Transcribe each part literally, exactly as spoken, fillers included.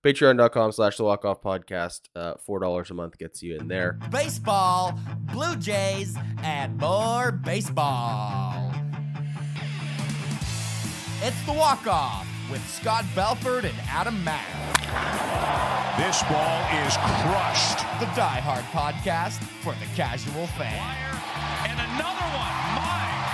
Patreon.com slash the walk off podcast. Uh, four dollars a month gets you in there. Baseball, Blue Jays, and more baseball. It's the walk off with Scott Belford and Adam Mack. This ball is crushed. The Die Hard podcast for the casual fan. And another one. My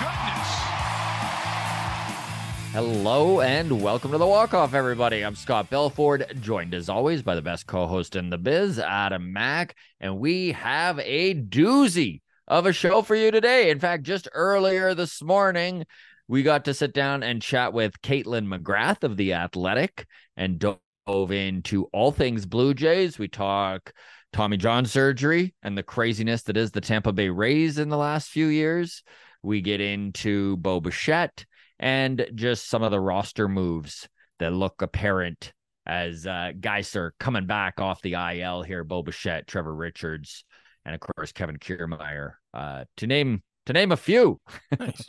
goodness. Hello and welcome to the Walk Off, everybody. I'm Scott Belford, joined as always by the best co-host in the biz, Adam Mack, and we have a doozy of a show for you today. In fact, just earlier this morning, we got to sit down and chat with Caitlin McGrath of The Athletic and dove into all things Blue Jays. We talk Tommy John surgery and the craziness that is the Tampa Bay Rays in the last few years. We get into Bo Bichette and just some of the roster moves that look apparent as uh, guys are coming back off the I L here. Bo Bichette, Trevor Richards, and of course, Kevin Kiermaier, uh, to name to name a few. Nice.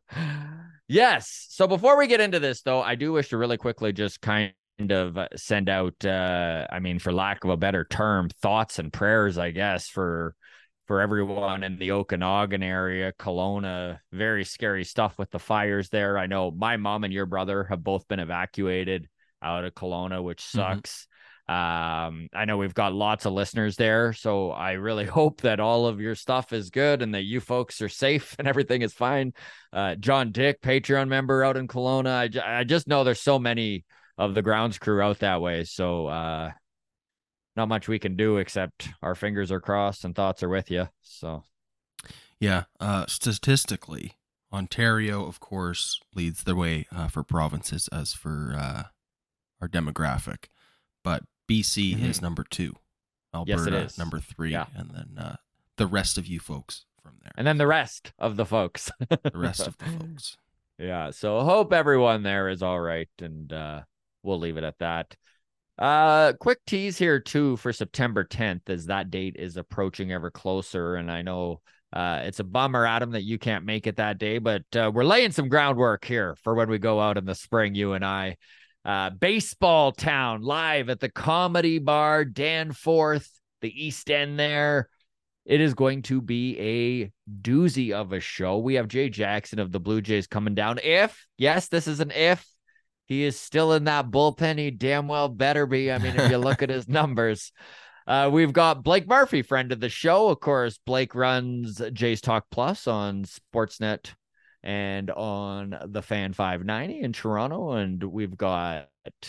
Yes. So before we get into this, though, I do wish to really quickly just kind of send out, uh, I mean, for lack of a better term, thoughts and prayers, I guess, for for everyone in the Okanagan area, Kelowna. Very scary stuff with the fires there. I know my mom and your brother have both been evacuated out of Kelowna, which sucks. Mm-hmm. Um, I know we've got lots of listeners there, so I really hope that all of your stuff is good and that you folks are safe and everything is fine. Uh, John Dick, Patreon member out in Kelowna. I, j- I just know there's so many of the grounds crew out that way. So, uh, not much we can do except our fingers are crossed and thoughts are with you. So, yeah, uh, statistically, Ontario, of course, leads the way uh, for provinces as for uh, our demographic, but B C mm-hmm. is number two, Alberta yes, it is. number three, yeah. and then uh, the rest of you folks from there. And then the rest of the folks. the rest of the folks. Yeah, so hope everyone there is all right, and uh, we'll leave it at that. Uh, quick tease here too for September tenth, as that date is approaching ever closer. And I know uh, it's a bummer, Adam, that you can't make it that day, but uh, we're laying some groundwork here for when we go out in the spring, you and I. Uh, Baseball Town live at the Comedy Bar, Danforth, the East End there. It is going to be a doozy of a show. We have Jay Jackson of the Blue Jays coming down. If, yes, this is an if, he is still in that bullpen. He damn well better be. I mean, if you look at his numbers. Uh, we've got Blake Murphy, friend of the show. Of course, Blake runs Jays Talk Plus on Sportsnet and on the Fan five ninety in Toronto. And we've got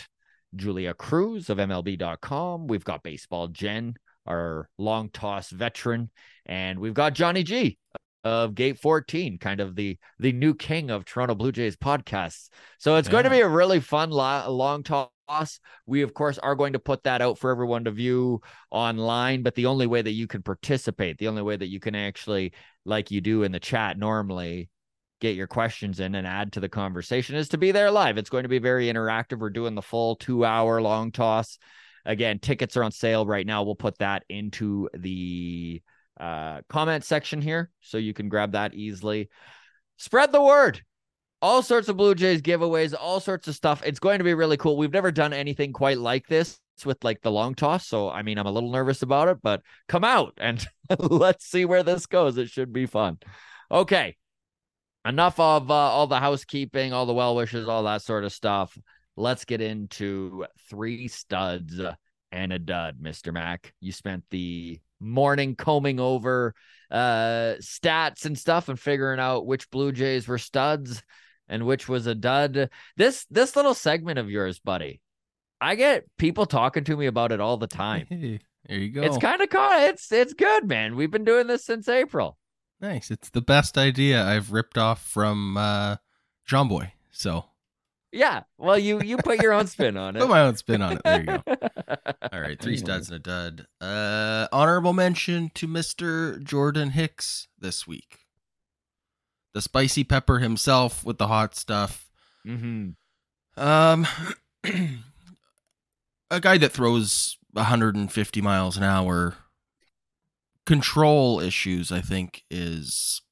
Julia Cruz of M L B dot com. We've got Baseball Jen, our long toss veteran. And we've got Johnny G of Gate fourteen, kind of the the new king of Toronto Blue Jays podcasts. So it's yeah. going to be a really fun lo- long toss. We, of course, are going to put that out for everyone to view online, but the only way that you can participate, the only way that you can actually, like you do in the chat normally, get your questions in and add to the conversation is to be there live. It's going to be very interactive. We're doing the full two hour long toss. Again, tickets are on sale right now. We'll put that into the uh comment section here so you can grab that easily. Spread the word. All sorts of Blue Jays giveaways, all sorts of stuff. It's going to be really cool. We've never done anything quite like this with like the long toss, so I mean, I'm a little nervous about it, but come out and let's see where this goes. It should be fun. Okay, enough of uh, all the housekeeping, all the well wishes, all that sort of stuff. Let's get into three studs and a dud. Mister Mack, you spent the morning combing over uh stats and stuff and figuring out which Blue Jays were studs and which was a dud. This this little segment of yours, buddy, I get people talking to me about it all the time. Hey, there you go. It's kind of it's it's good, man. We've been doing this since April. Nice. It's the best idea I've ripped off from uh John Boy. So yeah, well, you you put your own spin on it. Put my own spin on it. There you go. All right, three studs and a dud. Uh, honorable mention to Mister Jordan Hicks this week. The spicy pepper himself with the hot stuff. Mm-hmm. Um, a guy that throws one hundred fifty miles an hour. Control issues, I think, is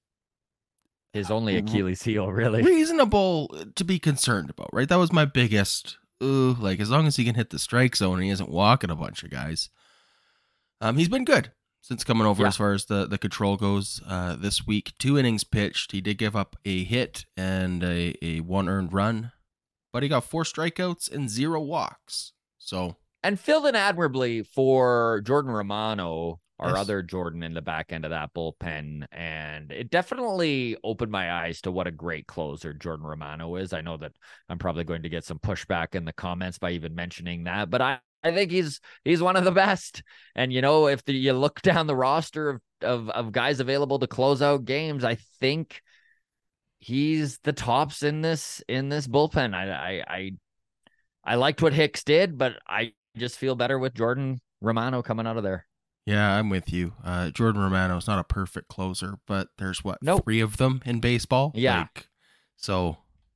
his only Achilles heel, really. Reasonable to be concerned about, right? That was my biggest ooh, like as long as he can hit the strike zone and he isn't walking a bunch of guys. Um, he's been good since coming over Yeah. as far as the, the control goes. Uh, this week, two innings pitched. He did give up a hit and a, a one earned run, but he got four strikeouts and zero walks. So And filled in admirably for Jordan Romano, our Yes. other Jordan in the back end of that bullpen. And it definitely opened my eyes to what a great closer Jordan Romano is. I know that I'm probably going to get some pushback in the comments by even mentioning that, but I, I think he's he's one of the best. And, you know, if the, you look down the roster of, of, of guys available to close out games, I think he's the tops in this in this bullpen. I I I, I liked what Hicks did, but I just feel better with Jordan Romano coming out of there. yeah, I'm with you. Uh, Jordan Romano is not a perfect closer, but there's what Nope. three of them in baseball. Yeah. Like, so.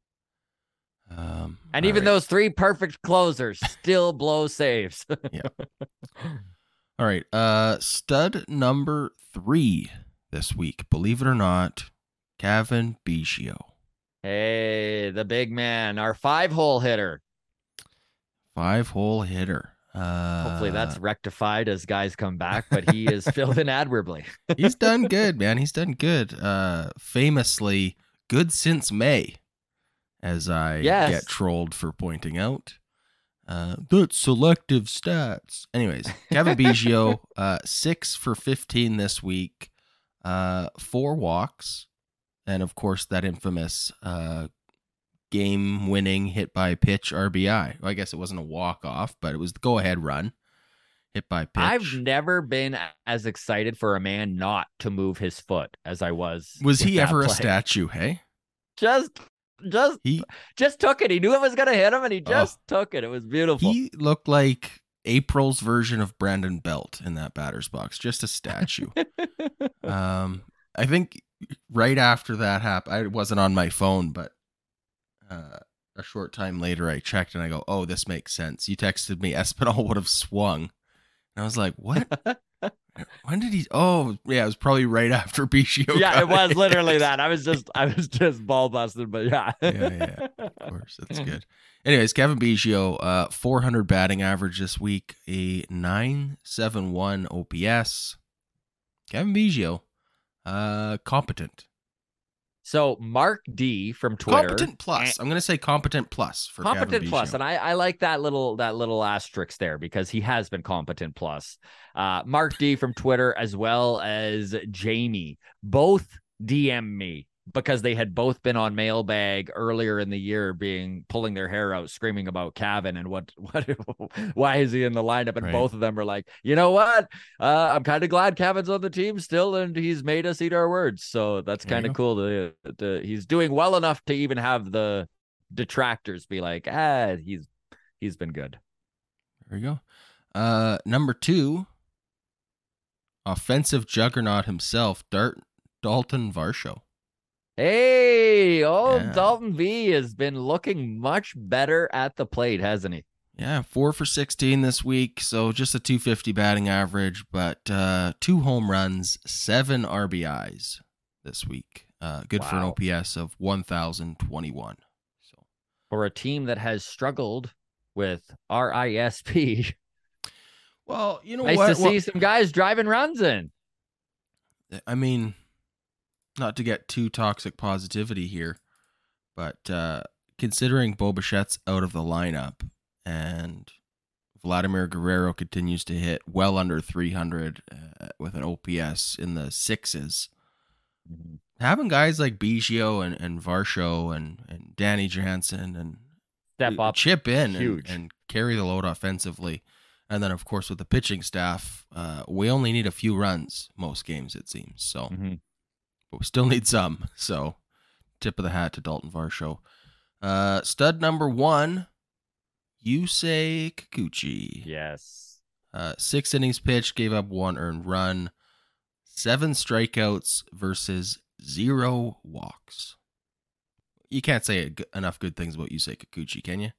Um, And all even right. those three perfect closers still blow saves. All right. Uh, stud number three this week, believe it or not, Cavan Biggio. Hey, the big man, our five hole hitter. Five hole hitter. Uh, Hopefully that's rectified as guys come back, but he is filled in admirably. he's done good, man. He's done good. Uh, famously good since May, as I Yes. get trolled for pointing out. Uh, that's selective stats. Anyways, Cavan Biggio, uh, six for fifteen this week, uh, four walks, and of course that infamous uh, game-winning hit by pitch R B I. Well, I guess it wasn't a walk-off, but it was the go-ahead run, hit by pitch. I've never been as excited for a man not to move his foot as I was. Was with he that ever a play. statue? Hey, Just, just, he just took it. He knew it was gonna hit him, and he just took it. It was beautiful. he looked like April's version of Brandon Belt in that batter's box, just a statue. um, I think right after that happened, I wasn't on my phone, but uh, a short time later, I checked and I go, "Oh, this makes sense." You texted me, Espinal would have swung, and I was like, "What? When did he? Oh, yeah, it was probably right after Biggio. Yeah, got it was hit. literally that. I was just, I was just ball busted, but yeah, Yeah, yeah, of course, that's good. Anyways, Cavan Biggio, uh, four hundred batting average this week, a nine seventy-one O P S. Cavan Biggio, uh, competent. So Mark D from Twitter, Competent plus. I'm going to say competent plus for competent Cavan plus, Biggio. and I, I like that little that little asterisk there because he has been competent plus. Uh, Mark D from Twitter as well as Jamie both D M me because they had both been on Mailbag earlier in the year, being pulling their hair out, screaming about Cavan and what what why is he in the lineup? And Right. both of them were like, you know what? Uh, I'm kind of glad Cavan's on the team still, and he's made us eat our words. So that's There you kind of go. cool. To, to he's doing well enough to even have the detractors be like, ah, he's he's been good. There you go. Uh, number two, offensive juggernaut himself, Dart, Dalton Varsho. Hey, oh, Yeah. Dalton V has been looking much better at the plate, hasn't he? Yeah, four for sixteen this week, so just a two fifty batting average, but uh, two home runs, seven R B Is this week. Uh, good for an Wow. O P S of one thousand twenty-one. So, For a team that has struggled with R I S P, well, you know nice what? to see Well, some guys driving runs in. I mean, not to get too toxic positivity here, but uh, considering Bo Bichette's out of the lineup and Vladimir Guerrero continues to hit well under three hundred uh, with an O P S in the sixes, having guys like Biggio and, and Varsho and, and Danny Jansen and Step up, chip in and, huge. and carry the load offensively. And then, of course, with the pitching staff, uh, we only need a few runs most games, it seems. So, Mhm. but we still need some. So, tip of the hat to Dalton Varsho. Uh, stud number one, Yusei Kikuchi. Yes. Uh, six innings pitched, gave up one earned run, seven strikeouts versus zero walks. You can't say g- enough good things about Yusei Kikuchi, can you?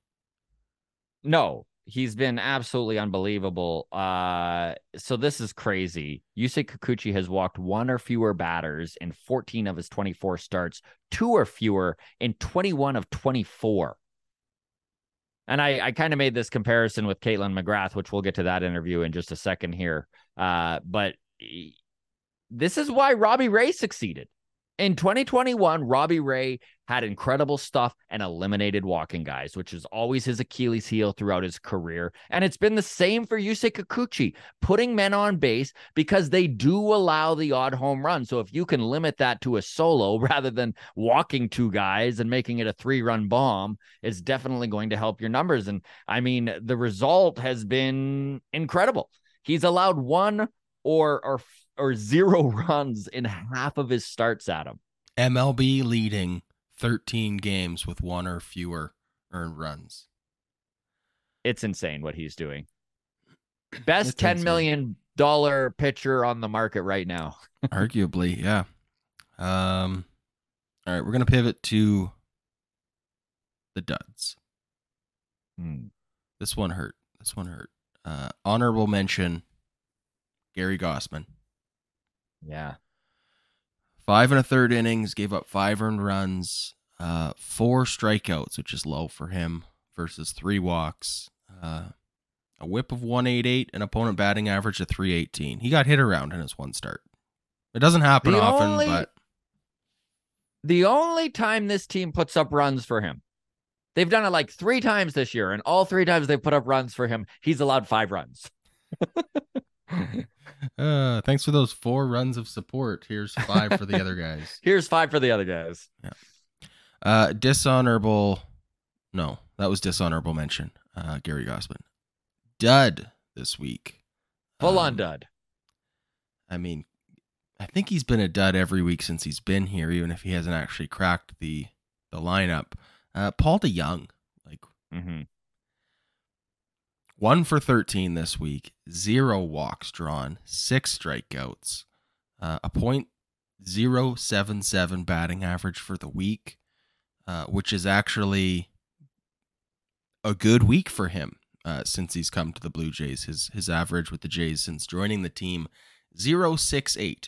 No, he's been absolutely unbelievable. Uh, so this is crazy. Yusei Kikuchi has walked one or fewer batters in fourteen of his twenty-four starts, two or fewer in twenty-one of twenty-four. And I, I kind of made this comparison with Caitlin McGrath, which we'll get to that interview in just a second here. Uh, but this is why Robbie Ray succeeded. In twenty twenty-one, Robbie Ray had incredible stuff and eliminated walking guys, which is always his Achilles heel throughout his career. And it's been the same for Yusei Kikuchi, putting men on base because they do allow the odd home run. So if you can limit that to a solo rather than walking two guys and making it a three-run bomb, it's definitely going to help your numbers. And I mean, the result has been incredible. He's allowed one or or or zero runs in half of his starts at him. M L B leading thirteen games with one or fewer earned runs. It's insane what he's doing. Best It's ten insane. million dollars pitcher on the market right now. Arguably, yeah. Um, all right, we're going to pivot to the duds. Hmm. This one hurt. This one hurt. Uh, honorable mention, Gary Gossman. Yeah. Five and a third innings, gave up five earned runs, uh, four strikeouts, which is low for him, versus three walks, uh, a whip of one eighty-eight, an opponent batting average of three eighteen. He got hit around in his one start. It doesn't happen The often, only- but The only time this team puts up runs for him, they've done it like three times this year, and all three times they put up runs for him, he's allowed five runs. uh, thanks for those four runs of support. Here's five for the other guys. Here's five for the other guys. Uh, dishonorable. No, that was dishonorable mention. Uh, Gary Gossman. Dud this week. Full on Um, dud. I mean, I think he's been a dud every week since he's been here, even if he hasn't actually cracked the the lineup. Uh, Paul DeYoung, like Mm-hmm. one for thirteen this week, zero walks drawn, six strikeouts, uh, a point zero seven seven batting average for the week, uh, which is actually a good week for him uh, since he's come to the Blue Jays. His his average with the Jays since joining the team, zero six eight.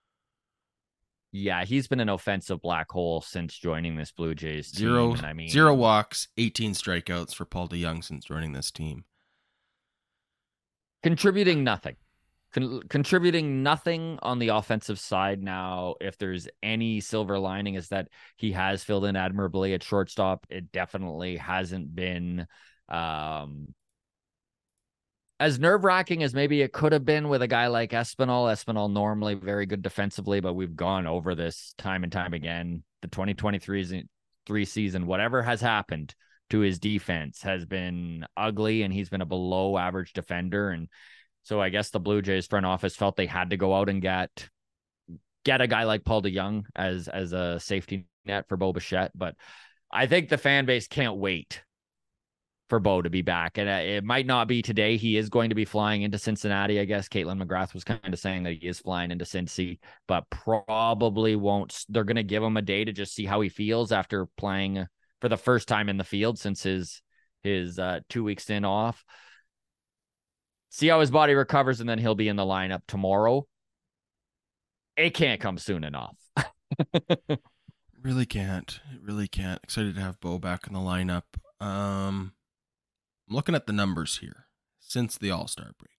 Yeah, he's been an offensive black hole since joining this Blue Jays team. Zero, and I mean, zero walks, eighteen strikeouts for Paul DeYoung since joining this team. contributing nothing. Con- contributing nothing on the offensive side. Now, if there's any silver lining, is that he has filled in admirably at shortstop. It definitely hasn't been um, as nerve-wracking as maybe it could have been with a guy like Espinal. Espinal normally very good defensively, but we've gone over this time and time again. The twenty twenty-three three season, whatever has happened to his defense has been ugly, and he's been a below-average defender. And so I guess the Blue Jays front office felt they had to go out and get get a guy like Paul DeYoung as as a safety net for Bo Bichette. But I think the fan base can't wait for Bo to be back. And it might not be today. He is going to be flying into Cincinnati, I guess. Caitlin McGrath was kind of saying that he is flying into Cincy, but probably won't. They're going to give him a day to just see how he feels after playing for the first time in the field since his his uh, two weeks in off. See how his body recovers, and then he'll be in the lineup tomorrow. It can't come soon enough. Really can't. It really can't. Excited to have Bo back in the lineup. Um, I'm looking at the numbers here since the All-Star break.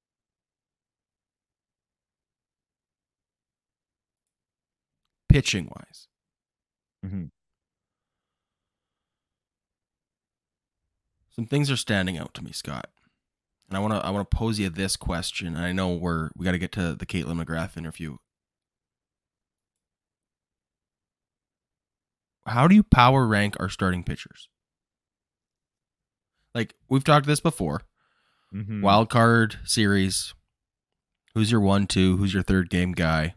Pitching-wise. Mm-hmm. Some things are standing out to me, Scott. And I want to I want to pose you this question. And I know we're we got to get to the Caitlin McGrath interview. How do you power rank our starting pitchers? Like, we've talked this before. Mm-hmm. Wild card series. Who's your one, two? Who's your third game guy?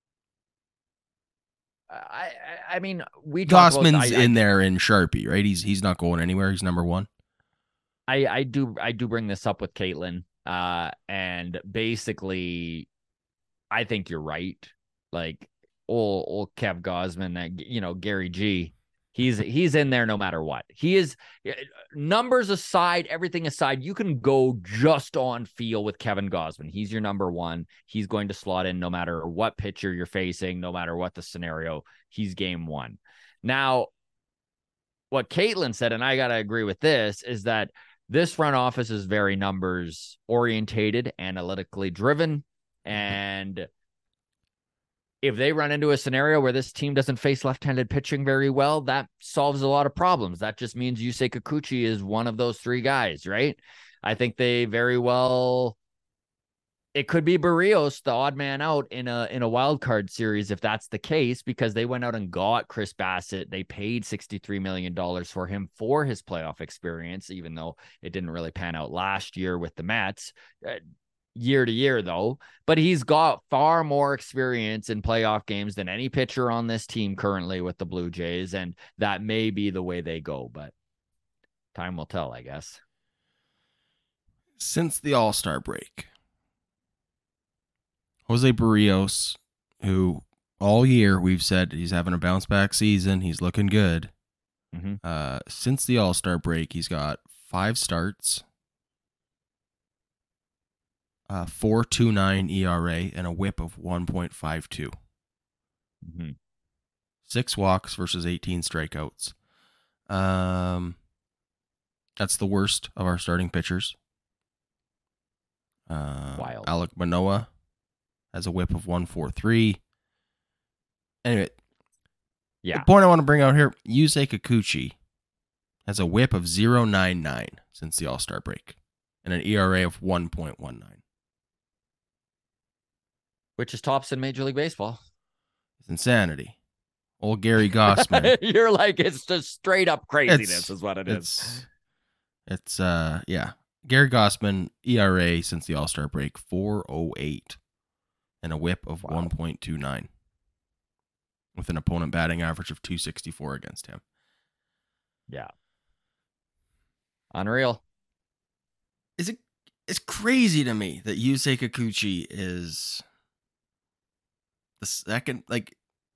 I, I I mean, we talked about- Gossman's I- I- in there in Sharpie, right? He's he's not going anywhere. He's number one. I, I do I do bring this up with Caitlin, uh, and basically, I think you're right. Like old old Kev Gosman, that you know Gary G, he's he's in there no matter what. He is, numbers aside, everything aside, you can go just on feel with Kevin Gosman. He's your number one. He's going to slot in no matter what pitcher you're facing, no matter what the scenario. He's game one. Now, what Caitlin said, and I got to agree with this, is that this front office is very numbers orientated, analytically driven. And if they run into a scenario where this team doesn't face left-handed pitching very well, that solves a lot of problems. That just means Yusei Kikuchi is one of those three guys, right? I think they very well, it could be Barrios, the odd man out in a in a wild card series if that's the case, because they went out and got Chris Bassett. They paid sixty-three million dollars for him for his playoff experience, even though it didn't really pan out last year with the Mets. Uh, year to year though, but he's got far more experience in playoff games than any pitcher on this team currently with the Blue Jays, and that may be the way they go, but time will tell, I guess. Since the All-Star break, Jose Barrios, who all year we've said he's having a bounce back season, he's looking good. Mm-hmm. Uh, since the All-Star break, he's got five starts, Uh, four point two nine E R A and a whip of one point five two. Mm-hmm. Six walks versus eighteen strikeouts. Um, that's the worst of our starting pitchers. Uh, Wild. Alek Manoah has a whip of one forty-three. Anyway, Yeah. the point I want to bring out here, Yusei Kikuchi has a whip of zero point nine nine since the All-Star break and an E R A of one point one nine. Which is tops in Major League Baseball. It's insanity. Old Gary Gossman. You're like, it's just straight up craziness It's- is what it is. It's, it's uh, yeah. Gary Gossman, E R A since the All-Star break, four oh eight. And a whip of Wow. one point two nine. With an opponent batting average of two sixty-four against him. Yeah. Unreal. Is it? It's crazy to me that Yusei Kikuchi is the second, like,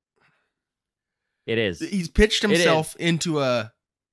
It is. he's pitched It himself into a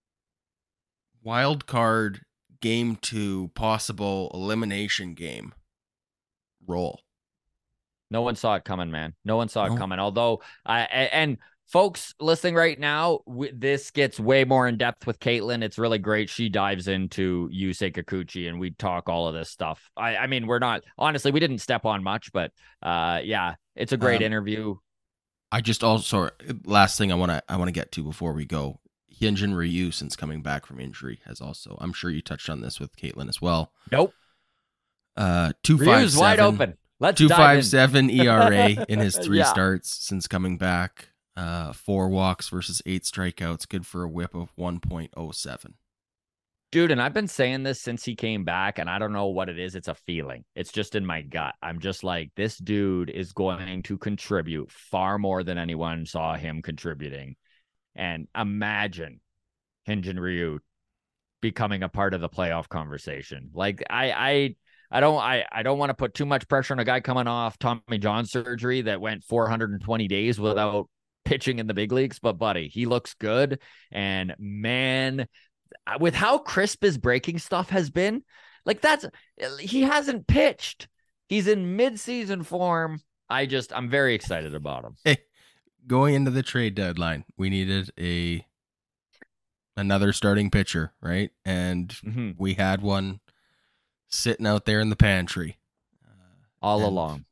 wild card game two possible elimination game role. No one saw it coming, man. No one saw it No. coming. Although, I a- and folks listening right now, w- this gets way more in depth with Caitlin. It's really great. She dives into Yusei Kikuchi, and we talk all of this stuff. I, I mean, we're not honestly, we didn't step on much, but uh, yeah, it's a great Um, interview. I just also last thing I want to I want to get to before we go. Hyunjin Ryu, since coming back from injury, has also, I'm sure you touched on this with Caitlin as well. Nope, Uh, two five Ryu's wide seven, open. Let's two dive five in. seven E R A in his three Yeah. starts since coming back. Uh, four walks versus eight strikeouts, good for a whip of one point oh seven. Dude, and I've been saying this since he came back, and I don't know what it is. It's a feeling. It's just in my gut. I'm just like, this dude is going to contribute far more than anyone saw him contributing. And imagine Hyunjin Ryu becoming a part of the playoff conversation. Like, I, I, I don't, I, I don't want to put too much pressure on a guy coming off Tommy John surgery that went four hundred twenty days without pitching in the big leagues. But buddy, he looks good, and man, with how crisp his breaking stuff has been, like that's, he hasn't pitched. He's in mid-season form. I just, I'm very excited about him. Hey, going into the trade deadline, we needed a another starting pitcher, right? And Mm-hmm. we had one sitting out there in the pantry All and along.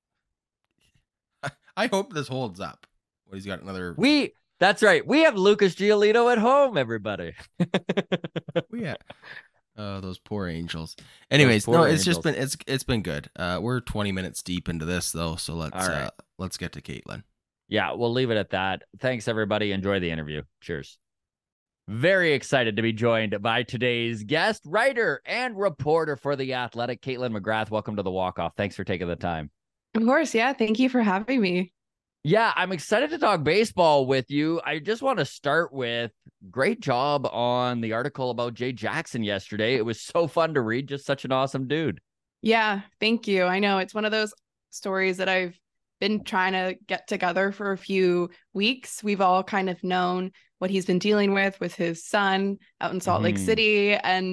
I hope this holds up. What, he's got another. We, that's right. We have Lucas Giolito at home, everybody. Yeah. Oh, those poor angels. Anyways, poor no, it's just angels. been it's it's been good. Uh, we're twenty minutes deep into this though, so let's All right. uh, let's get to Caitlin. Yeah, we'll leave it at that. Thanks, everybody. Enjoy the interview. Cheers. Very excited to be joined by today's guest, writer and reporter for The Athletic, Caitlin McGrath. Welcome to the Walk-Off. Thanks for taking the time. Of course. Yeah. Thank you for having me. Yeah, I'm excited to talk baseball with you. I just want to start with great job on the article about Jay Jackson yesterday. It was so fun to read. Just such an awesome dude. Yeah. Thank you. I know it's one of those stories that I've been trying to get together for a few weeks. We've all kind of known what he's been dealing with with his son out in Salt Lake Mhm. City. And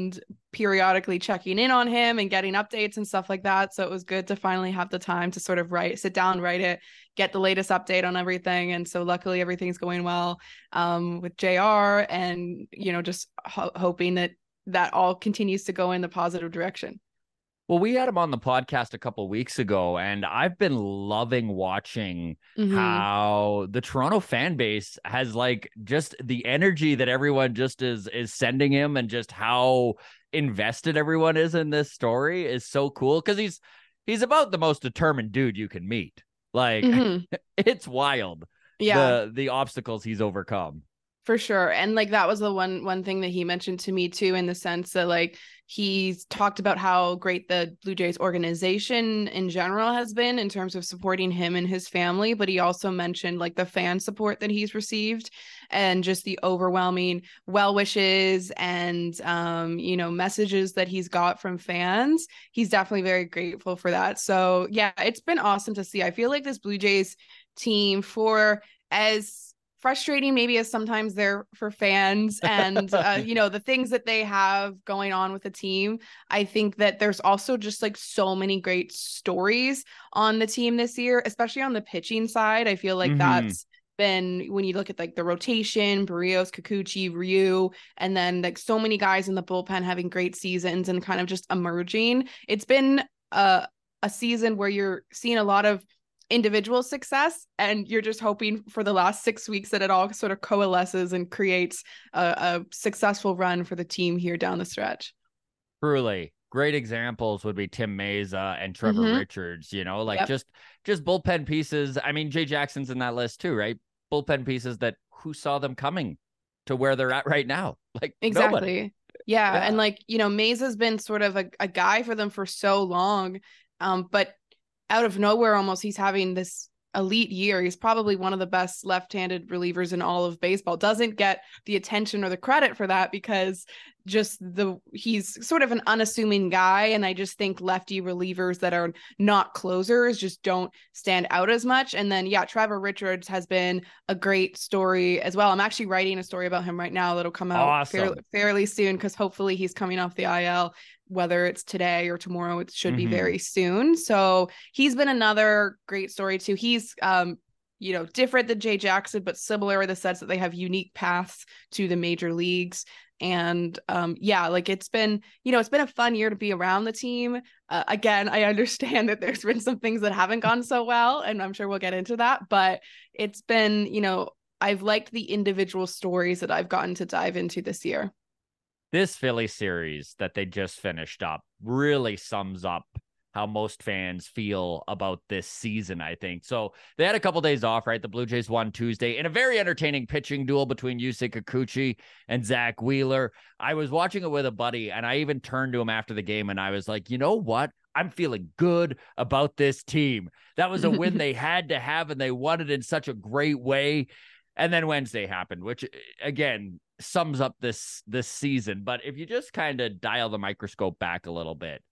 periodically checking in on him and getting updates and stuff like that. So it was good to finally have the time to sort of write, sit down, write it, get the latest update on everything. And so luckily everything's going well um, with J R, and, you know, just ho- hoping that that all continues to go in the positive direction. Well, we had him on the podcast a couple of weeks ago, and I've been loving watching Mm-hmm. how the Toronto fan base has like just the energy that everyone just is is sending him, and just how invested everyone is in this story is so cool, because he's he's about the most determined dude you can meet. Like Mm-hmm. it's wild. Yeah. The the obstacles he's overcome. For sure. And like that was the one one thing that he mentioned to me too, in the sense that like he's talked about how great the Blue Jays organization in general has been in terms of supporting him and his family, but he also mentioned like the fan support that he's received and just the overwhelming well wishes and um you know messages that he's got from fans. He's definitely very grateful for that. So yeah, it's been awesome to see. I feel like this Blue Jays team, for as frustrating maybe as sometimes they're for fans and uh, you know the things that they have going on with the team, I think that there's also just like so many great stories on the team this year, especially on the pitching side. I feel like Mhm. that's been, when you look at like the rotation, Barrios, Kikuchi, Ryu, and then like so many guys in the bullpen having great seasons and kind of just emerging. It's been a, a season where you're seeing a lot of individual success, and you're just hoping for the last six weeks that it all sort of coalesces and creates a, a successful run for the team here down the stretch. Truly. Great examples would be Tim Meza and Trevor Mhm. Richards, you know, like Yep. just just bullpen pieces. I mean, Jay Jackson's in that list too, right? Bullpen pieces that who saw them coming to where they're at right now? Like Exactly. nobody. Yeah. Yeah. And like, you know, Mesa's been sort of a, a guy for them for so long. Um, but out of nowhere, almost, he's having this elite year. He's probably one of the best left-handed relievers in all of baseball. Doesn't get the attention or the credit for that because just the he's sort of an unassuming guy, and I just think lefty relievers that are not closers just don't stand out as much. And then yeah, Trevor Richards has been a great story as well. I'm actually writing a story about him right now that'll come out Awesome. fairly, fairly soon, because hopefully he's coming off the I L. Whether it's today or tomorrow, it should be Mhm. very soon. So he's been another great story too. He's um you know different than Jay Jackson, but similar in the sense that they have unique paths to the major leagues. And um yeah, like it's been, you know, it's been a fun year to be around the team. Uh, again, I understand that there's been some things that haven't gone so well, and I'm sure we'll get into that, but it's been, you know, I've liked the individual stories that I've gotten to dive into this year. This Philly series that they just finished up really sums up how most fans feel about this season, I think. So they had a couple days off, right? The Blue Jays won Tuesday in a very entertaining pitching duel between Yusei Kikuchi and Zach Wheeler. I was watching it with a buddy, and I even turned to him after the game, and I was like, you know what? I'm feeling good about this team. That was a win they had to have, and they won it in such a great way. And then Wednesday happened, which, again, sums up this this season. But if you just kind of dial the microscope back a little bit,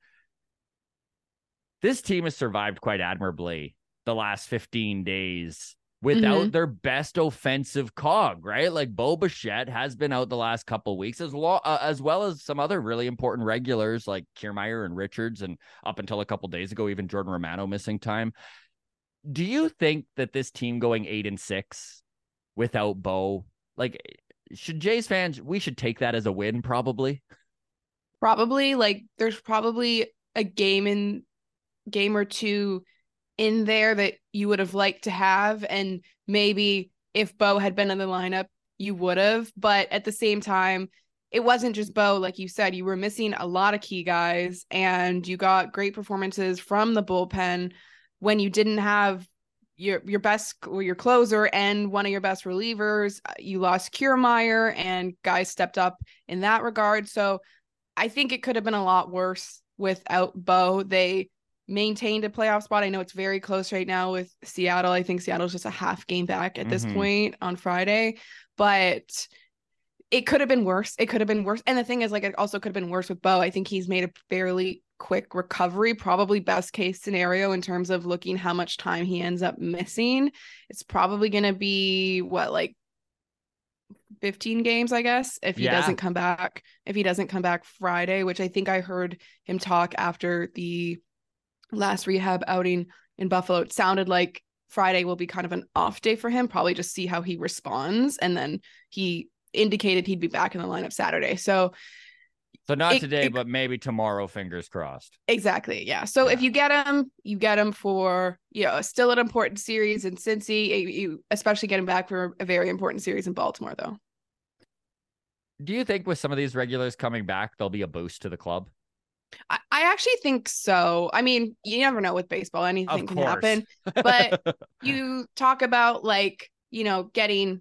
this team has survived quite admirably the last fifteen days without Mhm. their best offensive cog, right? Like Bo Bichette has been out the last couple of weeks, as, lo- uh, as well as some other really important regulars like Kiermaier and Richards, and up until a couple days ago, even Jordan Romano missing time. Do you think that this team going eight and six without Bo, like, should Jays fans, we should take that as a win? Probably. Probably, like there's probably a game in game or two in there that you would have liked to have, and maybe if Bo had been in the lineup, you would have. But at the same time, it wasn't just Bo, like you said. You were missing a lot of key guys, and you got great performances from the bullpen when you didn't have your your best or your closer and one of your best relievers. You lost Kiermaier, and guys stepped up in that regard. So I think it could have been a lot worse without Bo. They maintained a playoff spot. I know it's very close right now with Seattle. I think Seattle's just a half game back at this Mhm. point on Friday, but it could have been worse. It could have been worse. And the thing is, like, it also could have been worse with Bo. I think he's made a fairly quick recovery, probably best case scenario in terms of looking how much time he ends up missing. It's probably going to be what, like fifteen games, I guess, if he Yeah. doesn't come back, if he doesn't come back Friday, which I think I heard him talk after the last rehab outing in Buffalo. It sounded like Friday will be kind of an off day for him, probably just see how he responds. And then he indicated he'd be back in the lineup Saturday. So So not it, today, it, but maybe tomorrow, fingers crossed. exactly. Yeah. So Yeah. if you get him, you get him for, you know, still an important series in Cincy, you, you especially get him back for a very important series in Baltimore, though. Do you think with some of these regulars coming back, there'll be a boost to the club? I, I actually think so. I mean, you never know with baseball, anything Of can course. happen. But you talk about like, you know, getting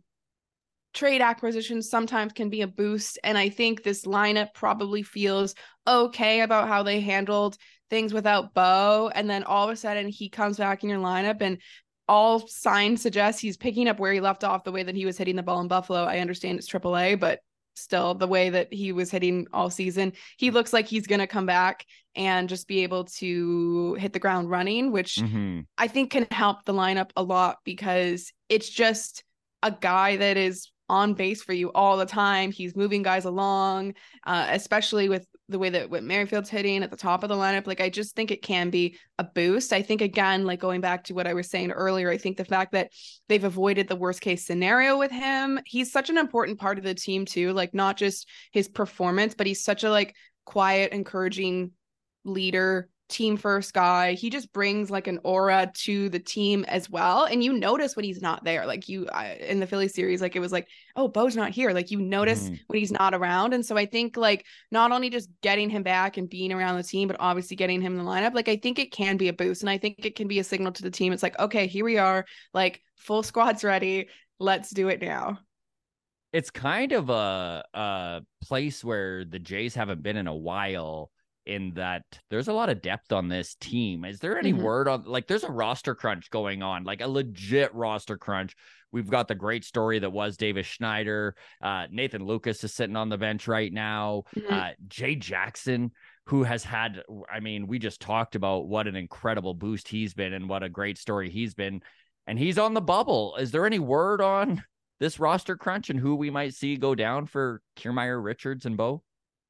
trade acquisitions sometimes can be a boost. And I think this lineup probably feels okay about how they handled things without Bo. And then all of a sudden he comes back in your lineup and all signs suggest he's picking up where he left off, the way that he was hitting the ball in Buffalo. I understand it's triple A, but still the way that he was hitting all season, he looks like he's going to come back and just be able to hit the ground running, which Mm-hmm. I think can help the lineup a lot because it's just a guy that is on base for you all the time. He's moving guys along, uh, especially with the way that Whit Merrifield's hitting at the top of the lineup. Like, I just think it can be a boost. I think, again, like going back to what I was saying earlier, I think the fact that they've avoided the worst case scenario with him, he's such an important part of the team too. Like, not just his performance, but he's such a like quiet, encouraging leader, team first guy. He just brings like an aura to the team as well. And you notice when he's not there, like you I, in the Philly series, like it was like, oh, Bo's not here. Like you notice Mm-hmm. when he's not around. And so I think like not only just getting him back and being around the team, but obviously getting him in the lineup, like I think it can be a boost. And I think it can be a signal to the team. It's like, okay, here we are, like full squad's ready. Let's do it now. It's kind of a, a place where the Jays haven't been in a while, in that there's a lot of depth on this team. Is there any Mhm. word on, like, there's a roster crunch going on, like a legit roster crunch. We've got the great story that was Davis Schneider. Uh, Nathan Lucas is sitting on the bench right now. Mhm. Uh, Jay Jackson, who has had, I mean, we just talked about what an incredible boost he's been and what a great story he's been. And he's on the bubble. Is there any word on this roster crunch and who we might see go down for Kiermaier, Richards, and Bo?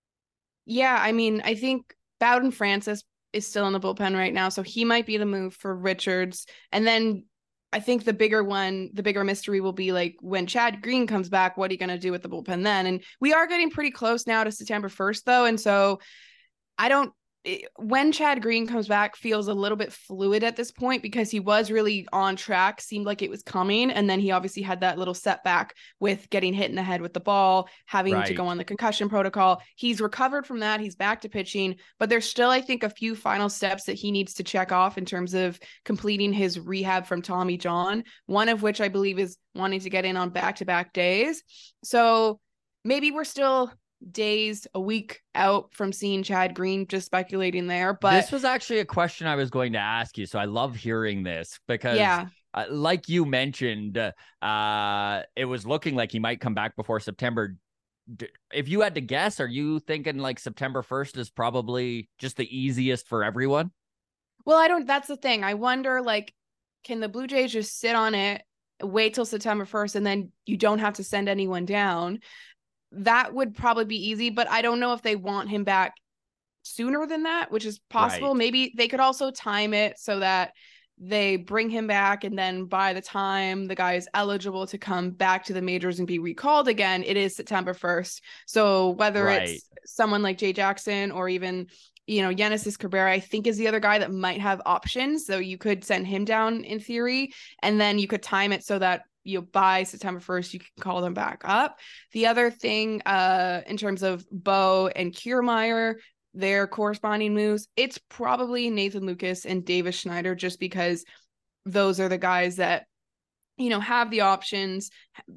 Yeah, I mean, I think Bowden Francis is still in the bullpen right now, so he might be the move for Richards. And then I think the bigger one, the bigger mystery will be like when Chad Green comes back, what are you going to do with the bullpen then? And we are getting pretty close now to September first, though. And so I don't, it, when Chad Green comes back feels a little bit fluid at this point because he was really on track, seemed like it was coming. And then he obviously had that little setback with getting hit in the head with the ball, having Right. to go on the concussion protocol. He's recovered from that. He's back to pitching, but there's still, I think, a few final steps that he needs to check off in terms of completing his rehab from Tommy John, one of which I believe is wanting to get in on back-to-back days. So maybe we're still days, a week out from seeing Chad Green, just speculating there. But this was actually a question I was going to ask you, so I love hearing this because, yeah, uh, like you mentioned, uh, it was looking like he might come back before September. D- If you had to guess, are you thinking like September first is probably just the easiest for everyone? well, I don't, that's the thing. I wonder, like, can the Blue Jays just sit on it, wait till September first, and then you don't have to send anyone down? That would probably be easy, but I don't know if they want him back sooner than that, which is possible. Right. Maybe they could also time it so that they bring him back, and then by the time the guy is eligible to come back to the majors and be recalled again, it is September first. So whether Right. it's someone like Jay Jackson or even, you know, Genesis Cabrera, I think is the other guy that might have options. So you could send him down in theory, and then you could time it so that you know, by September first, you can call them back up. The other thing, uh, in terms of Bo and Kiermaier, their corresponding moves, it's probably Nathan Lucas and Davis Schneider, just because those are the guys that, you know, have the options,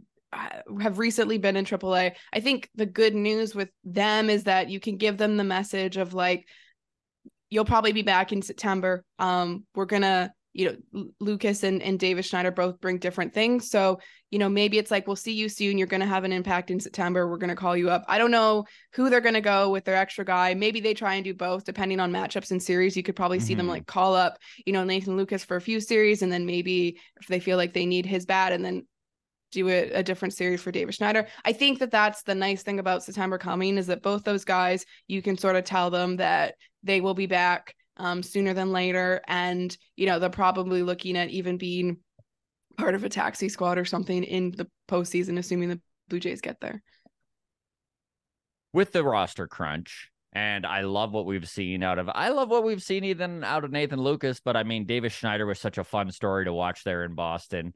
have recently been in triple A. I think the good news with them is that you can give them the message of like, you'll probably be back in September. Um, we're going to, you know, Lucas and, and Davis Schneider both bring different things. So, you know, maybe it's like, we'll see you soon. You're going to have an impact in September. We're going to call you up. I don't know who they're going to go with their extra guy. Maybe they try and do both depending on matchups and series. You could probably see them Mhm. like call up, you know, Nathan Lucas for a few series. And then maybe if they feel like they need his bat, and then do a, a different series for Davis Schneider. I think that that's the nice thing about September coming, is that both those guys, you can sort of tell them that they will be back um, sooner than later. And, you know, they're probably looking at even being part of a taxi squad or something in the postseason, assuming the Blue Jays get there. With the roster crunch, and I love what we've seen out of, I love what we've seen even out of Nathan Lukes, but I mean, Davis Schneider was such a fun story to watch there in Boston.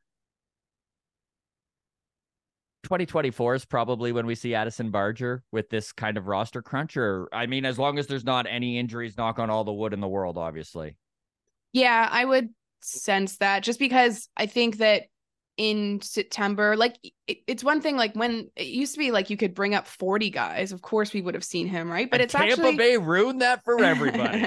twenty twenty-four is probably when we see Addison Barger with this kind of roster crunch, or I mean, as long as there's not any injuries, knock on all the wood in the world, obviously. Yeah, I would sense that, just because I think that in September, like it, it's one thing, like when it used to be like you could bring up forty guys, of course we would have seen him, right? But and it's Tampa actually Bay ruined that for everybody.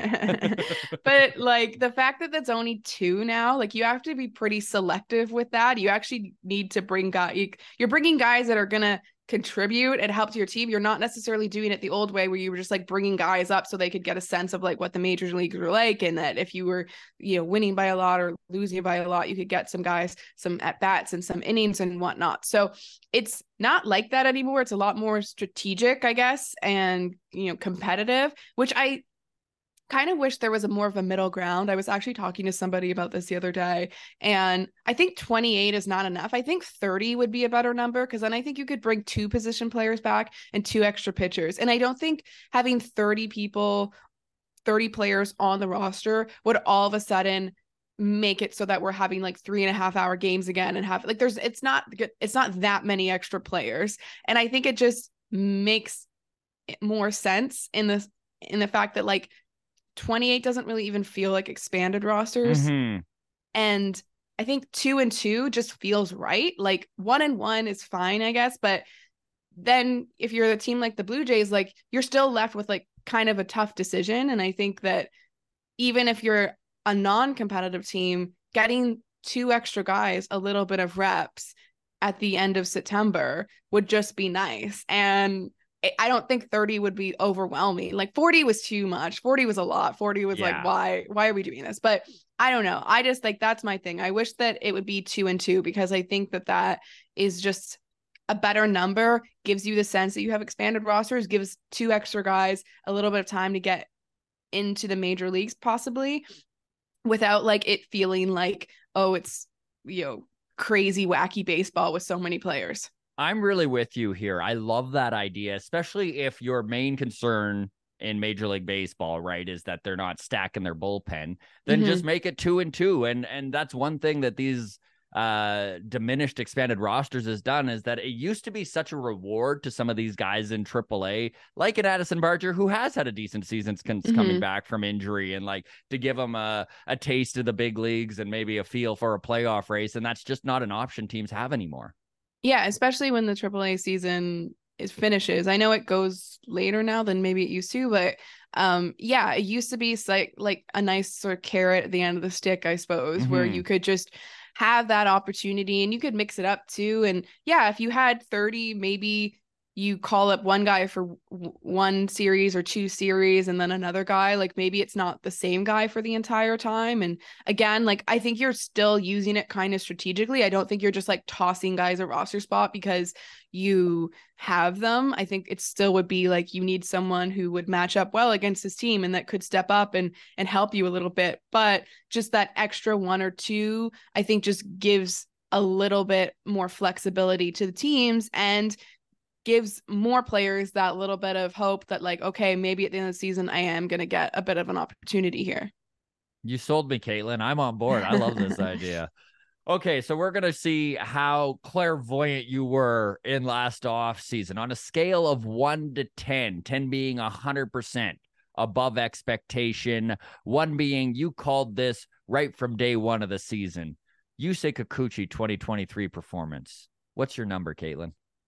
But like the fact that that's only two now, like you have to be pretty selective with that. You actually need to bring guys, you're bringing guys that are gonna contribute and help to your team. You're not necessarily doing it the old way where you were just like bringing guys up so they could get a sense of like what the major leagues were like, and that if you were, you know, winning by a lot or losing by a lot, you could get some guys some at bats and some innings and whatnot. So it's not like that anymore. It's a lot more strategic, I guess, and, you know, competitive, which I kind of wish there was a more of a middle ground. I was actually talking to somebody about this the other day, and I think twenty-eight is not enough. I think thirty would be a better number, because then I think you could bring two position players back and two extra pitchers. And I don't think having thirty people, thirty players on the roster would all of a sudden make it so that we're having like three and a half hour games again and have like there's it's not it's not that many extra players. And I think it just makes more sense in this in the fact that like twenty-eight doesn't really even feel like expanded rosters. Mm-hmm. And I think two and two just feels right. Like one and one is fine, I guess. But then if you're a team like the Blue Jays, like you're still left with like kind of a tough decision. And I think that even if you're a non-competitive team, getting two extra guys, a little bit of reps at the end of September would just be nice. And I don't think thirty would be overwhelming. Like forty was too much. forty was a lot. forty was Yeah. like, why, why are we doing this? But I don't know. I just like, that's my thing. I wish that it would be two and two, because I think that that is just a better number, gives you the sense that you have expanded rosters, gives two extra guys a little bit of time to get into the major leagues possibly, without like it feeling like, oh, it's, you know, crazy, wacky baseball with so many players. I'm really with you here. I love that idea, especially if your main concern in Major League Baseball, right, is that they're not stacking their bullpen. Then Mhm. just make it two and two. And and that's one thing that these uh diminished expanded rosters has done, is that it used to be such a reward to some of these guys in triple A, like an Addison Barger, who has had a decent season since Mhm. coming back from injury, and like to give them a, a taste of the big leagues and maybe a feel for a playoff race. And that's just not an option teams have anymore. Yeah, especially when the triple A season is finishes. I know it goes later now than maybe it used to, but um, yeah, it used to be like like a nice sort of carrot at the end of the stick, I suppose, where Mhm. you could just have that opportunity and you could mix it up too. And yeah, if you had thirty, maybe you call up one guy for w- one series or two series and then another guy, like maybe it's not the same guy for the entire time. And again, like I think you're still using it kind of strategically. I don't think you're just like tossing guys a roster spot because you have them. I think it still would be like you need someone who would match up well against his team and that could step up and and help you a little bit. But just that extra one or two, I think just gives a little bit more flexibility to the teams and gives more players that little bit of hope that like, okay, maybe at the end of the season, I am going to get a bit of an opportunity here. You sold me, Caitlin. I'm on board. I love this idea. Okay, so we're going to see how clairvoyant you were in last off season on a scale of one to ten, ten being one hundred percent above expectation, one being you called this right from day one of the season. Yusei Kikuchi twenty twenty-three performance. What's your number, Caitlin?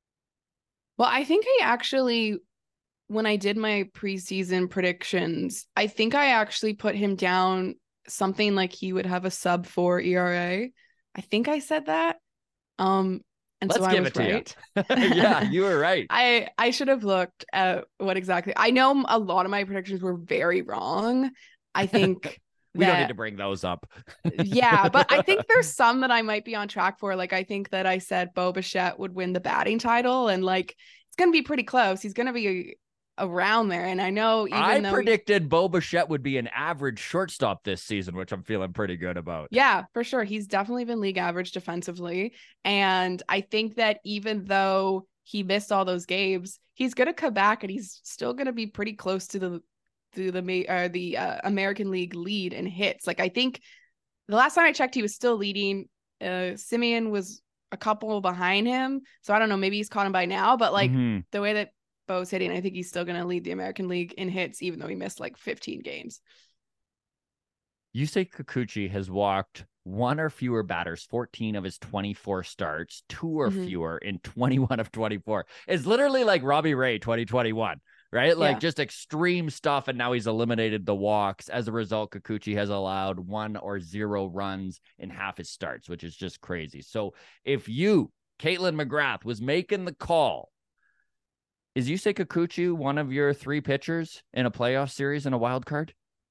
Well, I think I actually, when I did my preseason predictions, I think I actually put him down something like he would have a sub four E R A. I think I said that. Um, and Let's so give I was it to right. you. Yeah, you were right. I I should have looked at what exactly. I know a lot of my predictions were very wrong. I think We don't that- need to bring those up. Yeah, but I think there's some that I might be on track for. Like, I think that I said Bo Bichette would win the batting title, and like it's going to be pretty close. He's going to be around there. And I know even I though predicted Bo Bichette would be an average shortstop this season, which I'm feeling pretty good about. Yeah, for sure. He's definitely been league average defensively. And I think that even though he missed all those games, he's going to come back and he's still going to be pretty close to the to the uh, the uh, American League lead in hits. Like, I think the last time I checked, he was still leading. Uh, Simeon was a couple behind him. So I don't know, maybe he's caught him by now, but like Mm-hmm. the way that Bo's hitting, I think he's still going to lead the American League in hits, even though he missed like fifteen games. Yusei Kikuchi has walked one or fewer batters, fourteen of his twenty-four starts, two or Mhm. fewer in twenty-one of twenty-four. It's literally like Robbie Ray twenty twenty-one, right? Like Yeah. just extreme stuff. And now he's eliminated the walks. As a result, Kikuchi has allowed one or zero runs in half his starts, which is just crazy. So if you, Caitlin McGrath, was making the call, is Yusei Kikuchi one of your three pitchers in a playoff series in a wild card?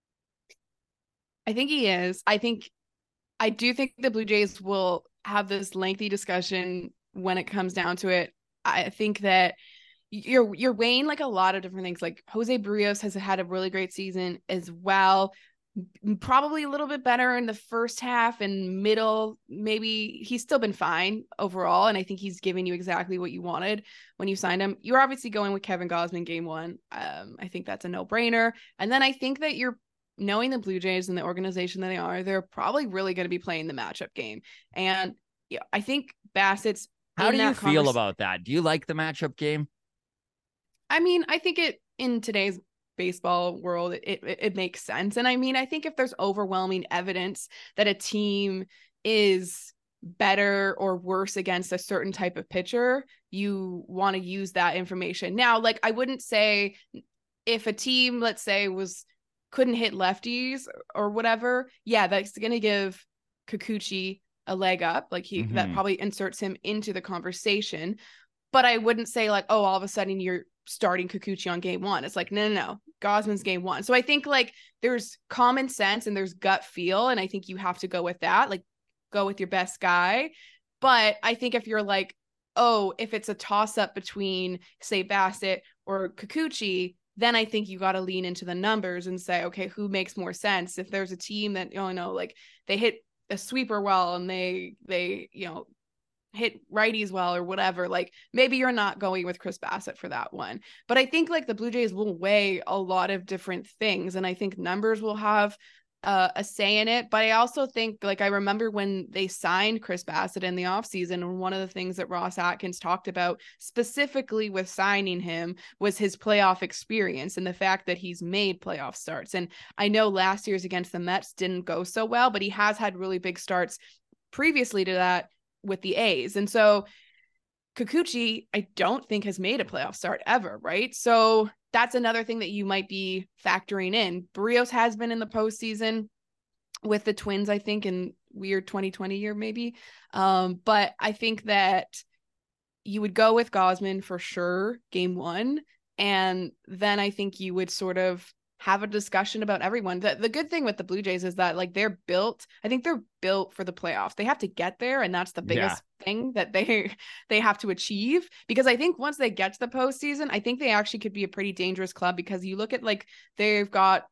I think he is. I think, I do think the Blue Jays will have this lengthy discussion when it comes down to it. I think that you're you're weighing like a lot of different things. Like Jose Barrios has had a really great season as well. M- Probably a little bit better in the first half and middle. Maybe he's still been fine overall. And I think he's giving you exactly what you wanted when you signed him. You're obviously going with Kevin Gausman game one. Um, I think that's a no-brainer. And then I think that you're knowing the Blue Jays and the organization that they are, they're probably really going to be playing the matchup game. And yeah, I think Bassett's. How in do you that feel convers- about that? Do you like the matchup game? I mean, I think it in today's baseball world, it, it it makes sense. And I mean, I think if there's overwhelming evidence that a team is better or worse against a certain type of pitcher, you want to use that information. Now, like, I wouldn't say if a team, let's say, was couldn't hit lefties or whatever, yeah, that's going to give Kikuchi a leg up. Like he that Mhm. probably inserts him into the conversation. But I wouldn't say like, oh, all of a sudden you're starting Kikuchi on game one. It's like, no, no, no. Gosman's game one. So I think like there's common sense and there's gut feel. And I think you have to go with that. Like, go with your best guy. But I think if you're like, oh, if it's a toss up between, say, Bassett or Kikuchi, then I think you got to lean into the numbers and say, okay, who makes more sense? If there's a team that, you know, like they hit a sweeper well and they, they, you know, hit righties well or whatever, like maybe you're not going with Chris Bassett for that one. But I think like the Blue Jays will weigh a lot of different things. And I think numbers will have uh, a say in it. But I also think, like, I remember when they signed Chris Bassett in the offseason, and one of the things that Ross Atkins talked about specifically with signing him was his playoff experience and the fact that he's made playoff starts. And I know last year's against the Mets didn't go so well, but he has had really big starts previously to that with the A's. And so Kikuchi, I don't think has made a playoff start ever, right? So that's another thing that you might be factoring in. Barrios has been in the postseason with the Twins, I think, in weird twenty twenty year, maybe. Um, but I think that you would go with Gausman for sure, game one. And then I think you would sort of have a discussion about everyone. The, the good thing with the Blue Jays is that like they're built, I think they're built for the playoffs. They have to get there. And that's the biggest yeah. thing that they, they have to achieve, because I think once they get to the postseason, I think they actually could be a pretty dangerous club, because you look at like, they've got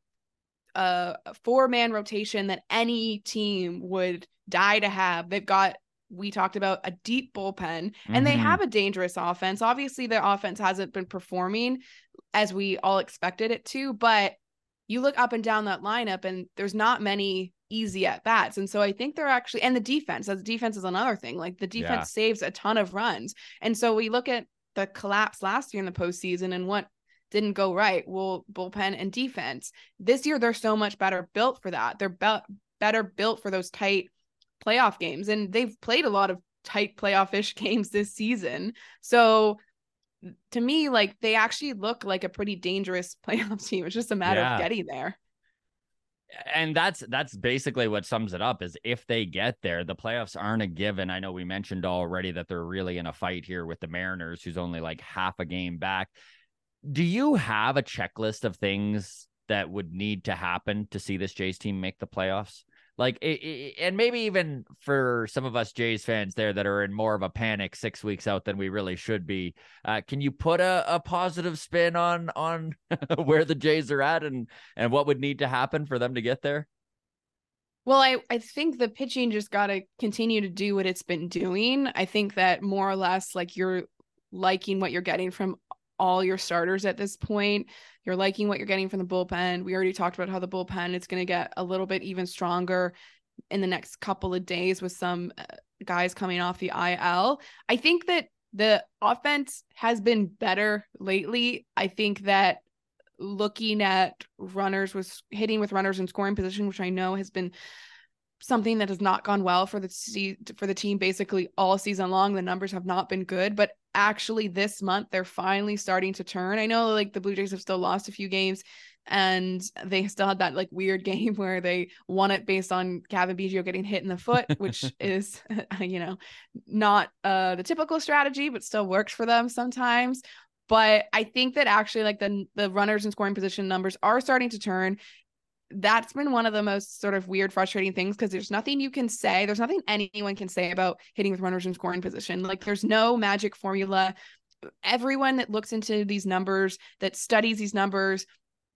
a four man rotation that any team would die to have. They've got, we talked about a deep bullpen, and mm-hmm. they have a dangerous offense. Obviously their offense hasn't been performing as we all expected it to, but you look up and down that lineup and there's not many easy at bats. And so I think they're actually, and the defense, as defense is another thing, like the defense yeah. saves a ton of runs. And so we look at the collapse last year in the postseason and what didn't go right. Well, bullpen and defense. This year, they're so much better built for that. They're be- better built for those tight playoff games. And they've played a lot of tight playoff-ish games this season. So to me, like, they actually look like a pretty dangerous playoff team. It's just a matter yeah. of getting there. And that's that's basically what sums it up, is if they get there, the playoffs aren't a given. I know we mentioned already that they're really in a fight here with the Mariners, who's only like half a game back. Do you have a checklist of things that would need to happen to see this Jays team make the playoffs? Like, it, it, and maybe even for some of us Jays fans there that are in more of a panic six weeks out than we really should be, uh, can you put a, a positive spin on on where the Jays are at and and what would need to happen for them to get there? Well, I, I think the pitching just got to continue to do what it's been doing. I think that more or less, like, you're liking what you're getting from all your starters at this point. You're liking what you're getting from the bullpen. We already talked about how the bullpen is going to get a little bit even stronger in the next couple of days with some guys coming off the I L. I think that the offense has been better lately. I think that looking at runners with hitting with runners in scoring position, which I know has been something that has not gone well for the for the team basically all season long. The numbers have not been good, but actually this month they're finally starting to turn. I know like the Blue Jays have still lost a few games and they still had that like weird game where they won it based on Cavan Biggio getting hit in the foot, which is, you know, not uh, the typical strategy, but still works for them sometimes. But I think that actually like the, the runners in scoring position numbers are starting to turn. That's been one of the most sort of weird, frustrating things because there's nothing you can say. There's nothing anyone can say about hitting with runners in scoring position. Like there's no magic formula. Everyone that looks into these numbers, that studies these numbers,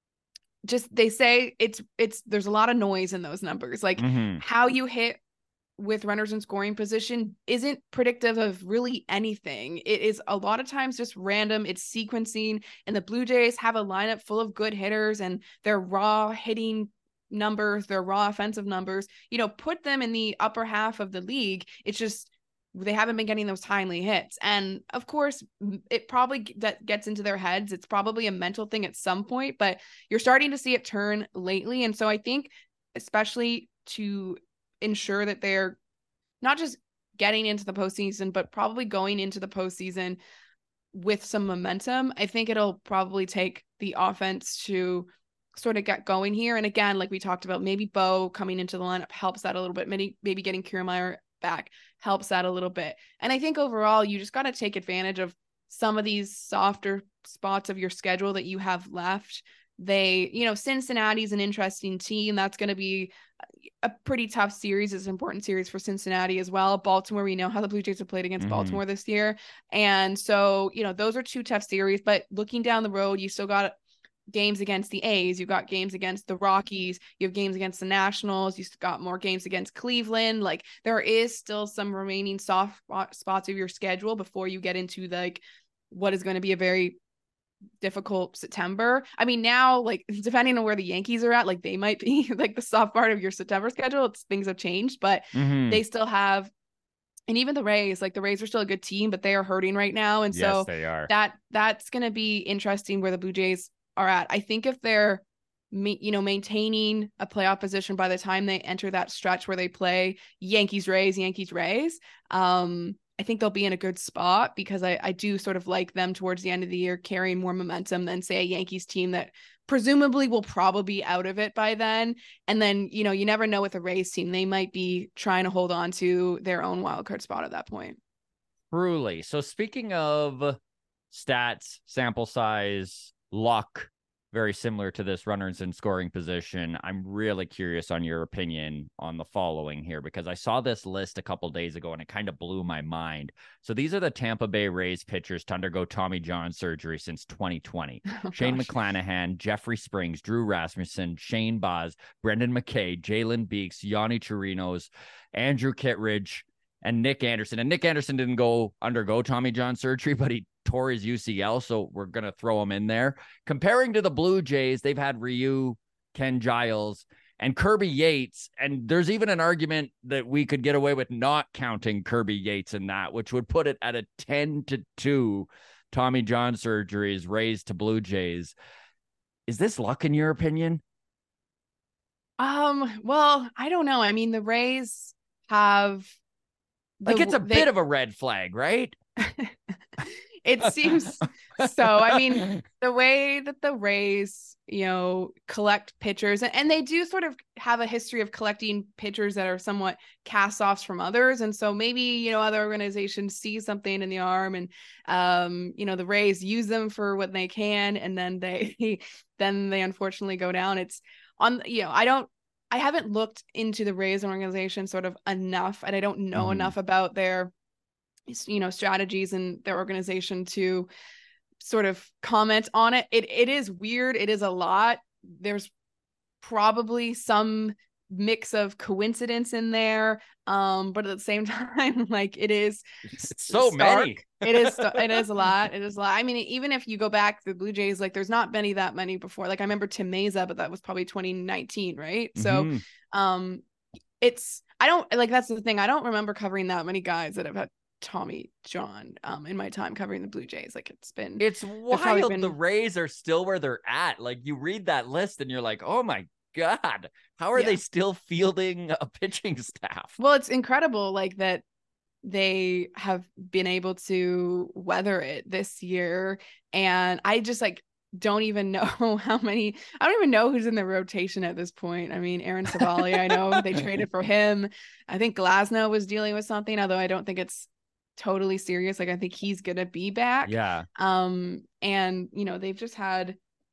just they say it's it's there's a lot of noise in those numbers. Like mm-hmm. how you hit with runners in scoring position isn't predictive of really anything. It is a lot of times just random. It's sequencing, and the Blue Jays have a lineup full of good hitters and their raw hitting numbers, their raw offensive numbers, you know, put them in the upper half of the league. It's just, they haven't been getting those timely hits. And of course it probably that gets into their heads. It's probably a mental thing at some point, but you're starting to see it turn lately. And so I think, especially to ensure that they're not just getting into the postseason, but probably going into the postseason with some momentum, I think it'll probably take the offense to sort of get going here. And again, like we talked about, maybe Bo coming into the lineup helps that a little bit. Maybe, maybe getting Kiermaier back helps that a little bit. And I think overall, you just got to take advantage of some of these softer spots of your schedule that you have left. They, you know, Cincinnati's an interesting team. That's going to be a pretty tough series. It's an important series for Cincinnati as well. Baltimore, we know how the Blue Jays have played against mm-hmm. Baltimore this year. And so, you know, those are two tough series, but looking down the road, you still got games against the A's. You've got games against the Rockies. You have games against the Nationals. You've got more games against Cleveland. Like there is still some remaining soft spots of your schedule before you get into like what is going to be a very difficult September. I mean, now, like, depending on where the Yankees are at, like, they might be like the soft part of your September schedule. It's, things have changed, but mm-hmm. they still have, and even the Rays, like, the Rays are still a good team, but they are hurting right now. And yes, so they are. that that's going to be interesting where the Blue Jays are at. I think if they're, you know, maintaining a playoff position by the time they enter that stretch where they play Yankees, Rays, Yankees, Rays, um, I think they'll be in a good spot because I, I do sort of like them towards the end of the year carrying more momentum than, say, a Yankees team that presumably will probably be out of it by then. And then, you know, you never know with a Rays team. They might be trying to hold on to their own wildcard spot at that point. Truly. So speaking of stats, sample size, luck, very similar to this runners in scoring position, I'm really curious on your opinion on the following here, because I saw this list a couple days ago and it kind of blew my mind. So these are the Tampa Bay Rays pitchers to undergo Tommy John surgery since twenty twenty. Oh, Shane gosh. McClanahan, Jeffrey Springs, Drew Rasmussen, Shane Baz, Brendan McKay, Jalen Beeks, Yanni Chirinos, Andrew Kittredge, and Nick Anderson. And Nick Anderson didn't go undergo Tommy John surgery, but he tore his U C L, so we're going to throw him in there. Comparing to the Blue Jays, they've had Ryu, Ken Giles, and Kirby Yates, and there's even an argument that we could get away with not counting Kirby Yates in that, which would put it at a ten to two Tommy John surgeries raised to Blue Jays. Is this luck in your opinion? Um, well, I don't know. I mean, the Rays have the, like it's a they... bit of a red flag, right? It seems So, I mean, the way that the Rays, you know, collect pitchers, and, and they do sort of have a history of collecting pitchers that are somewhat cast-offs from others. And so maybe, you know, other organizations see something in the arm and, um, you know, the Rays use them for what they can. And then they, then they unfortunately go down. It's on, you know, I don't, I haven't looked into the Rays organization sort of enough, and I don't know Mhm. enough about their, you know, strategies and their organization to sort of comment on it. It it is weird. It is a lot. There's probably some mix of coincidence in there, um, but at the same time, like it is It's so stark. many. It is it is a lot. It is a lot. I mean, even if you go back to the Blue Jays, like there's not many that many before. Like I remember Tim Meza, but that was probably twenty nineteen, right? So Mhm. um it's I don't like that's the thing. I don't remember covering that many guys that have had Tommy John um in my time covering the Blue Jays. Like it's been It's probably wild. been- The Rays are still where they're at. Like you read that list and you're like, oh my God, how are Yeah. they still fielding a pitching staff? well, it's incredible like that they have been able to weather it this year. And I just like don't even know how many, I don't even know who's in the rotation at this point. I mean, Aaron Savali, I know they traded for him. I think Glasnow was dealing with something, although I don't think it's totally serious. Like I think he's gonna be back. Yeah. Um, and you know, they've just had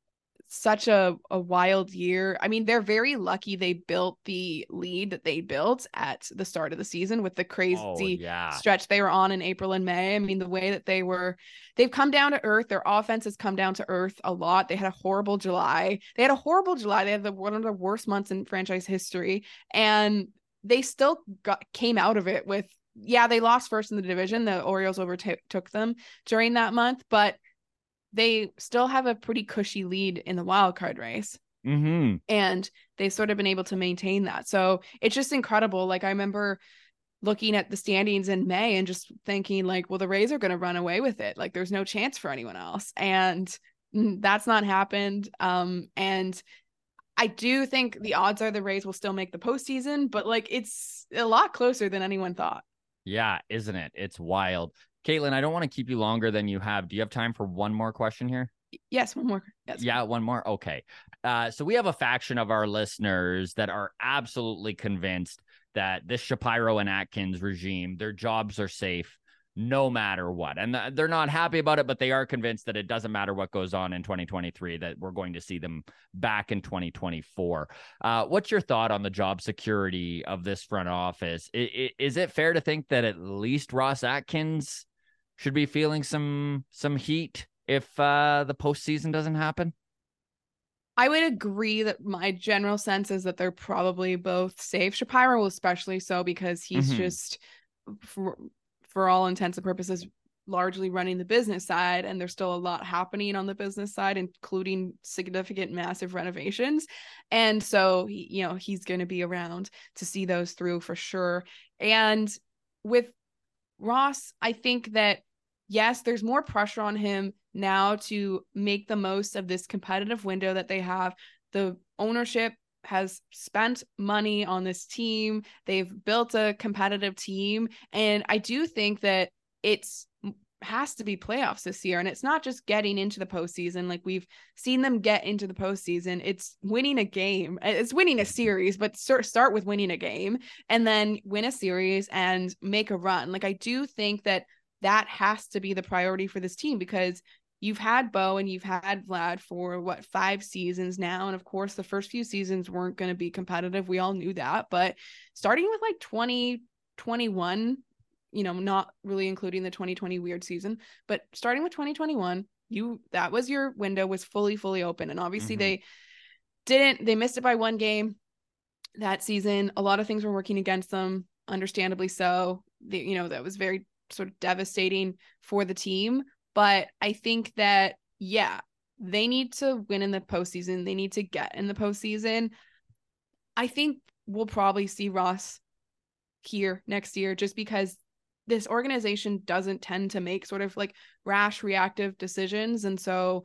such a, a wild year. I mean, they're very lucky they built the lead that they built at the start of the season with the crazy Oh, yeah. stretch they were on in April and May. I mean, the way that they were, they've come down to earth. Their offense has come down to earth a lot. They had a horrible July. They had a horrible July. They had the, one of the worst months in franchise history. And they still got came out of it with, yeah, they lost first in the division. The Orioles overtook them during that month, but they still have a pretty cushy lead in the wild card race. Mm-hmm. And they've sort of been able to maintain that. So it's just incredible. Like I remember looking at the standings in May and just thinking like, well, the Rays are going to run away with it. Like there's no chance for anyone else. And that's not happened. Um, and I do think the odds are the Rays will still make the postseason, but like it's a lot closer than anyone thought. Yeah, isn't it? It's wild. Caitlin, I don't want to keep you longer than you have. Do you have time for one more question here? Yes, one more. Yes. Yeah, one more. Okay. Uh, so we have a faction of our listeners that are absolutely convinced that this Shapiro and Atkins regime, their jobs are safe no matter what. And th- they're not happy about it, but they are convinced that it doesn't matter what goes on in twenty twenty-three, that we're going to see them back in twenty twenty-four. Uh, what's your thought on the job security of this front office? I- I- is it fair to think that at least Ross Atkins should be feeling some some heat if uh, the postseason doesn't happen? I would agree that my general sense is that they're probably both safe. Shapiro especially so because he's Mhm. just, for, for all intents and purposes, largely running the business side, and there's still a lot happening on the business side, including significant, massive renovations. And so, he, you know, he's going to be around to see those through for sure. And with Ross, I think that, yes, there's more pressure on him now to make the most of this competitive window that they have. The ownership has spent money on this team. They've built a competitive team. And I do think that it's has to be playoffs this year. And it's not just getting into the postseason. Like we've seen them get into the postseason. It's winning a game. It's winning a series, but start with winning a game and then win a series and make a run. Like I do think that that has to be the priority for this team because you've had Bo and you've had Vlad for what, five seasons now. And of course the first few seasons weren't going to be competitive. We all knew that, but starting with like twenty twenty-one, you know, not really including the twenty twenty weird season, but starting with twenty twenty-one, you, that was your window was fully, fully open. And obviously mm-hmm. they didn't, they missed it by one game that season. A lot of things were working against them, understandably so. The, you know, that was very sort of devastating for the team. But I think that, yeah, they need to win in the postseason. They need to get in the postseason. I think we'll probably see Ross here next year just because this organization doesn't tend to make sort of like rash reactive decisions. And so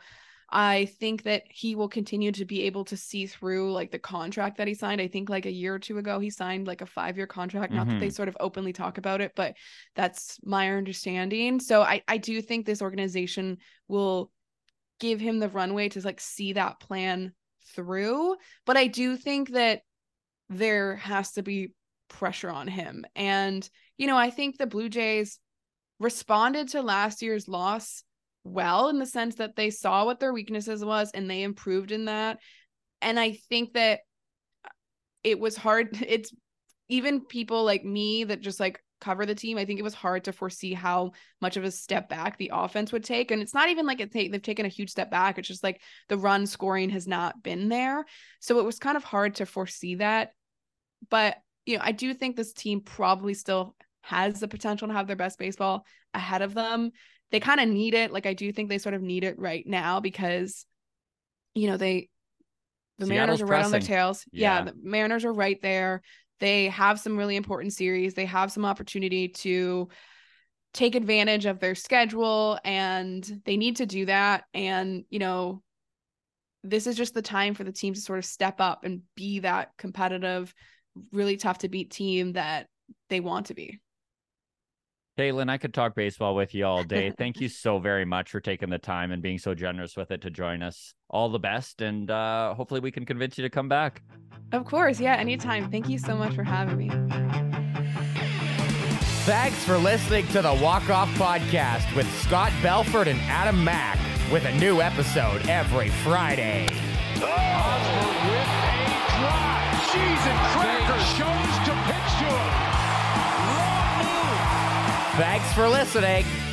I think that he will continue to be able to see through like the contract that he signed. I think like a year or two ago, he signed like a five-year contract. Not Mm-hmm. that they sort of openly talk about it, but that's my understanding. So I, I do think this organization will give him the runway to like see that plan through. But I do think that there has to be pressure on him. And, you know, I think the Blue Jays responded to last year's loss well, in the sense that they saw what their weaknesses was and they improved in that. And I think that it was hard. It's even people like me that just like cover the team. I think it was hard to foresee how much of a step back the offense would take. And it's not even like it ta- they've taken a huge step back. It's just like the run scoring has not been there. So it was kind of hard to foresee that. But, you know, I do think this team probably still has the potential to have their best baseball ahead of them. They kind of need it. Like, I do think they sort of need it right now because, you know, they, the Seattle's Mariners are right on their pressing. tails. Yeah. Yeah. The Mariners are right there. They have some really important series. They have some opportunity to take advantage of their schedule, and they need to do that. And, you know, this is just the time for the team to sort of step up and be that competitive, really tough to beat team that they want to be. Caitlin, I could talk baseball with you all day. Thank you so very much for taking the time and being so generous with it to join us. All the best, and uh, hopefully we can convince you to come back. Of course. Yeah, anytime. Thank you so much for having me. Thanks for listening to the Walk Off Podcast with Scott Belford and Adam Mack, with a new episode every Friday. Hosmer with a drive. Cheese and crackers. Chose to pitch to him. Wrong move. Thanks for listening.